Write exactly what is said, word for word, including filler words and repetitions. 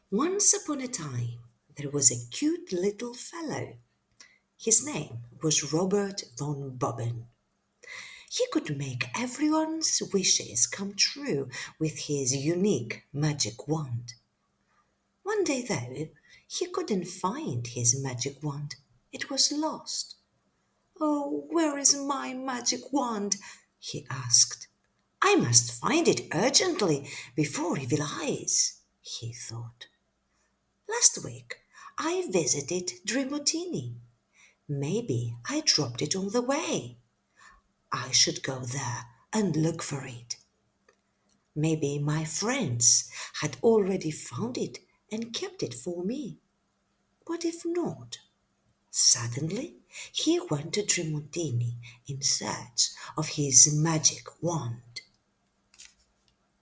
Once upon a time, there was a cute little fellow. His name was Robert von Bobbin. He could make everyone's wishes come true with his unique magic wand. One day, though, he couldn't find his magic wand. It was lost. "Oh, where is my magic wand?" he asked. "I must find it urgently before evil eyes," he thought. "Last week I visited Drimotini. Maybe I dropped it on the way. I should go there and look for it. Maybe my friends had already found it and kept it for me. What if not?" Suddenly he went to Tremontini in search of his magic wand.